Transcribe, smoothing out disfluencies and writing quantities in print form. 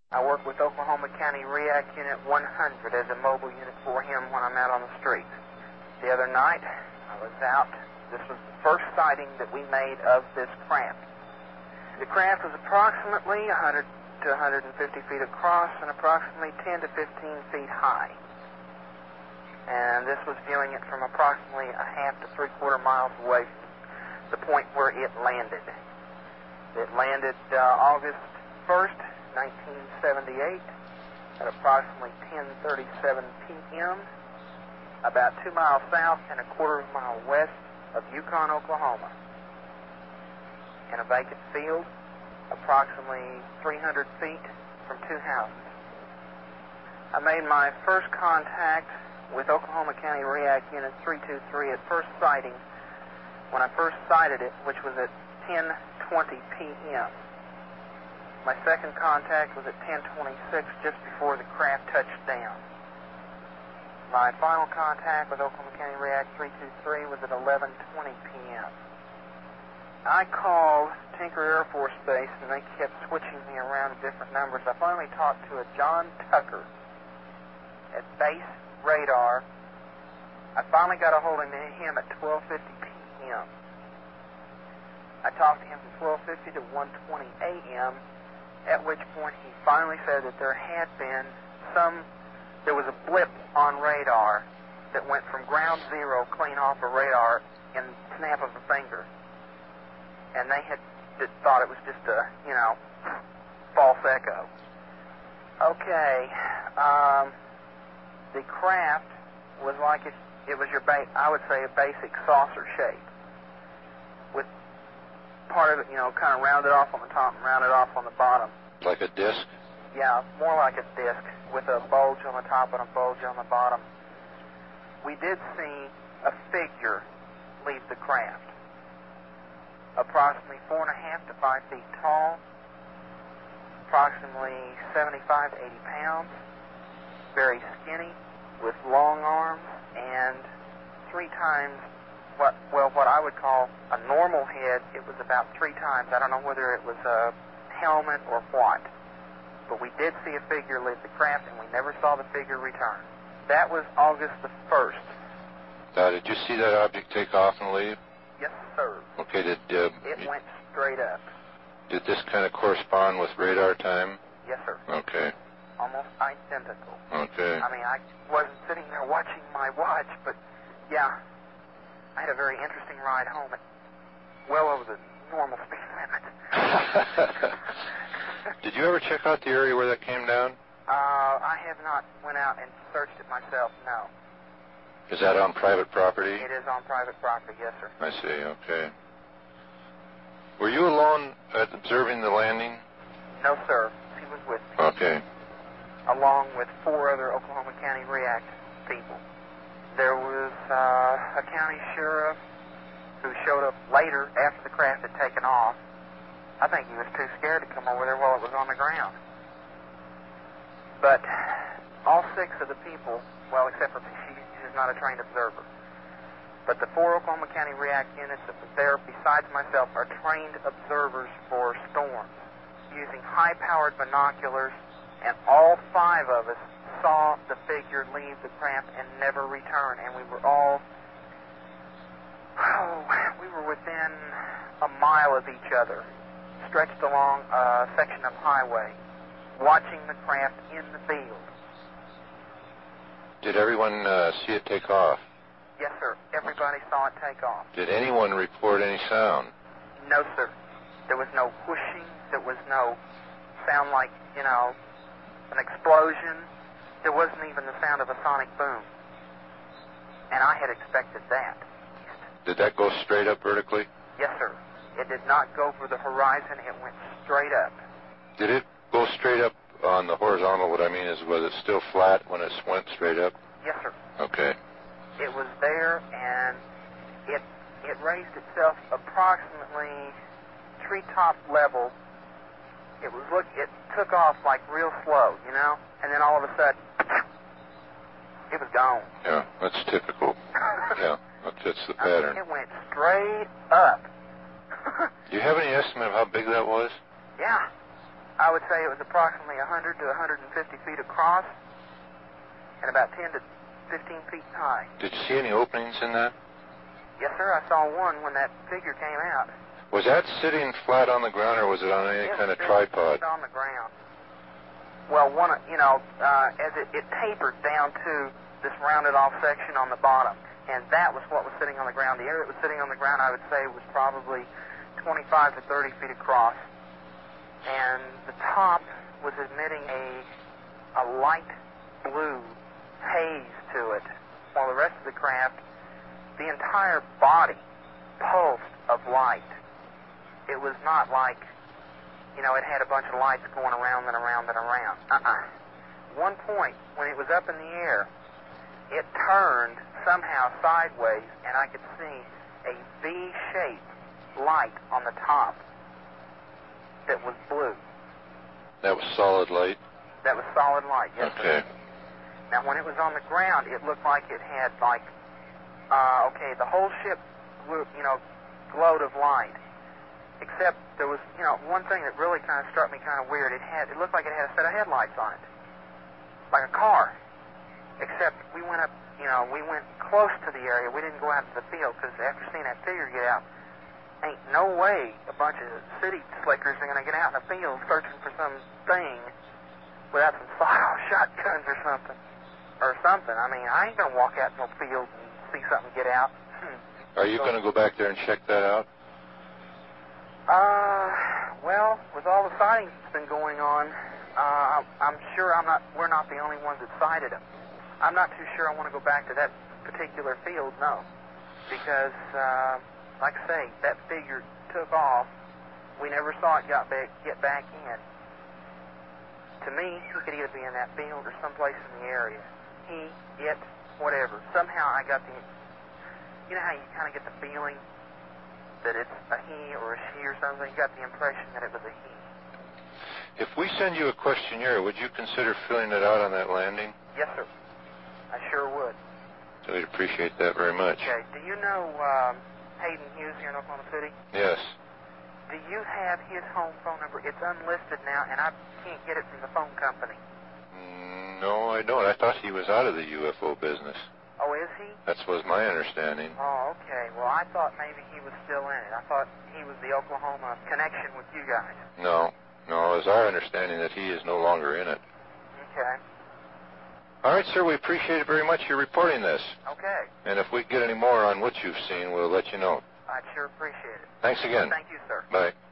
I work with Oklahoma County REAC Unit 100 as a mobile unit for him when I'm out on the streets. The other night, I was out. This was the first sighting that we made of this craft. The craft was approximately 100 to 150 feet across and approximately 10 to 15 feet high. And this was viewing it from approximately a half to three-quarter miles away from the point where it landed. It landed August 1st, 1978 at approximately 10:37 p.m. about 2 miles south and a quarter of a mile west of Yukon, Oklahoma, in a vacant field approximately 300 feet from two houses. I made my first contact with Oklahoma County REAC Unit 323 at first sighting when I first sighted it, which was at 10:20 p.m. My second contact was at 10:26, just before the craft touched down. My final contact with Oklahoma County REAC 323 was at 11:20 p.m. I called Tinker Air Force Base, and they kept switching me around to different numbers. I finally talked to a John Tucker at Base Radar. I finally got a hold of him at 12:50 p.m. I talked to him from 12:50 to 1:20 a.m., at which point he finally said that there was a blip on radar that went from ground zero clean off of radar in the snap of a finger. And they had thought it was just a, false echo. Okay, the craft was like it was I would say a basic saucer shape, with part of it, kind of rounded off on the top and rounded off on the bottom. Like a disc? Yeah, more like a disc with a bulge on the top and a bulge on the bottom. We did see a figure leave the craft, approximately 4.5 to 5 feet tall, approximately 75 to 80 pounds, very skinny, with long arms, and 3 times what I would call a normal head. It was about 3 times. I don't know whether it was a helmet or what, but we did see a figure leave the craft, and we never saw the figure return. That was August the 1st. Now, did you see that object take off and leave? Yes, sir. Okay, it went straight up. Did this kind of correspond with radar time? Yes, sir. Okay. Almost identical. Okay. I mean, I wasn't sitting there watching my watch, but yeah, I had a very interesting ride home at well over the normal speed limit. Did you ever check out the area where that came down? I have not went out and searched it myself, no. Is that on private property? It is on private property, yes, sir. I see, okay. Were you alone at observing the landing? No, sir. He was with me. Okay. Along with 4 other Oklahoma County REAC people. There was a county sheriff who showed up later after the craft had taken off. I think he was too scared to come over there while it was on the ground. But all 6 of the people, well, except for she's not a trained observer, but the 4 Oklahoma County REAC units that was there, besides myself, are trained observers for storms, using high-powered binoculars, and all 5 of us saw the figure leave the craft and never return, and we were within a mile of each other, stretched along a section of highway, watching the craft in the field. Did everyone see it take off? Yes, sir. Everybody saw it take off. Did anyone report any sound? No, sir. There was no whooshing. There was no sound like, an explosion. There wasn't even the sound of a sonic boom. And I had expected that. Did that go straight up vertically? Yes, sir. It did not go for the horizon. It went straight up. Did it go straight up on the horizontal? What I mean is, was it still flat when it went straight up? Yes, sir. Okay. It was there, and it raised itself approximately treetop level. It took off like real slow, and then all of a sudden, it was gone. Yeah, that's typical. Yeah, that fits the pattern. It went straight up. Do you have any estimate of how big that was? Yeah. I would say it was approximately 100 to 150 feet across and about 10 to 15 feet high. Did you see any openings in that? Yes, sir. I saw one when that figure came out. Was that sitting flat on the ground, or was it on any kind of tripod? It was on the ground. Well, as it tapered down to this rounded-off section on the bottom, and that was what was sitting on the ground. The area that was sitting on the ground, I would say, was probably 25 to 30 feet across, and the top was emitting a light blue haze to it, while the rest of the craft, the entire body, pulsed of light. It was not like, it had a bunch of lights going around and around and around. One point, when it was up in the air, it turned somehow sideways, and I could see a V-shaped light on the top that was blue. That was solid light? That was solid light, yes, okay. Sir. Now, when it was on the ground, it looked like it had, the whole ship, glowed of light. Except there was, one thing that really kind of struck me kind of weird. It looked like it had a set of headlights on it, like a car. Except we went up, we went close to the area. We didn't go out to the field because after seeing that figure get out, ain't no way a bunch of city slickers are going to get out in the field searching for some thing without some sawed-off shotguns or something. I mean, I ain't going to walk out in no field and see something get out. Are you going to go back there and check that out? Well, with all the sightings that's been going on, I'm sure we're not the only ones that sighted them. I'm not too sure I want to go back to that particular field, no. Because, like I say, that figure took off. We never saw it get back in. To me, he could either be in that field or someplace in the area. It, whatever. Somehow I got you know how you kind of get the feeling that it's a he or a she or something? You got the impression that it was a he. If we send you a questionnaire, would you consider filling it out on that landing? Yes, sir. I sure would. We'd appreciate that very much. Okay. Do you know Hayden Hughes here in Oklahoma City? Yes. Do you have his home phone number? It's unlisted now, and I can't get it from the phone company. No, I don't. I thought he was out of the UFO business. Oh, is he? That was my understanding. Oh, okay. Well, I thought maybe he was still in it. I thought he was the Oklahoma connection with you guys. No, it's our understanding that he is no longer in it. Okay. All right, sir, we appreciate it very much you're reporting this. Okay. And if we get any more on what you've seen, we'll let you know. I'd sure appreciate it. Thanks again. Thank you, sir. Bye.